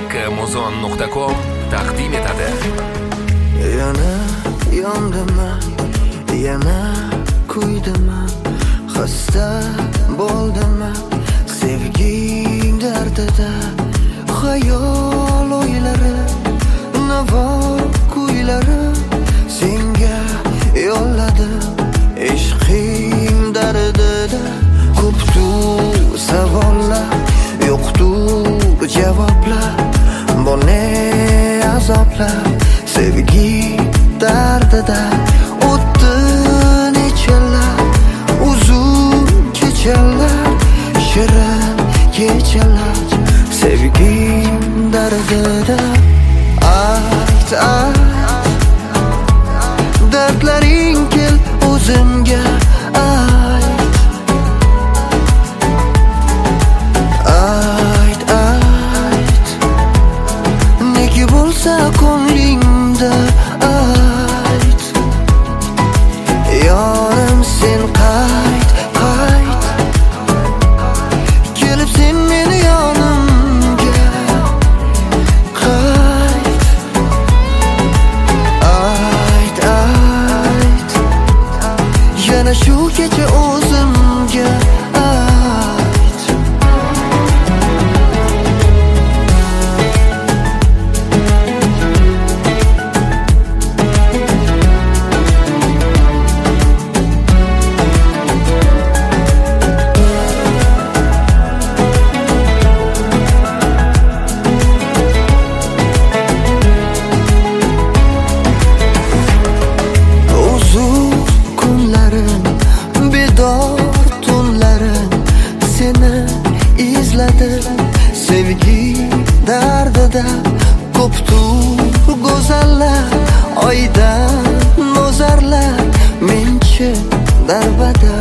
Makkmuzon.com taqdim etadi. Yana yondiman, yana kuydiman, xasta bo'ldiman sevging dardida. Xayol o'ylari, navo kuylari senga yo'lladim ishqing dardida. Ko'pdir savollar, yo'qdir javoblar, bu ne azoblar sevgi dardida. O'tdi nechalar uzun kechalar, shirin kechalar sevging dardida. Ayt, dardlaring kel o'zimga ayt. Nega bo'lsa ko'nglingda ayt. Yorim sen qayt, kelib sen meni yonimga qayt. Ayt, yana shu kecha o'zimga ayt. Uzun kunlarim, bedor tunlarim seni izladim sevgi dardida. Ko'pdir go'zallar, oydan nozarlar, menchi darbada.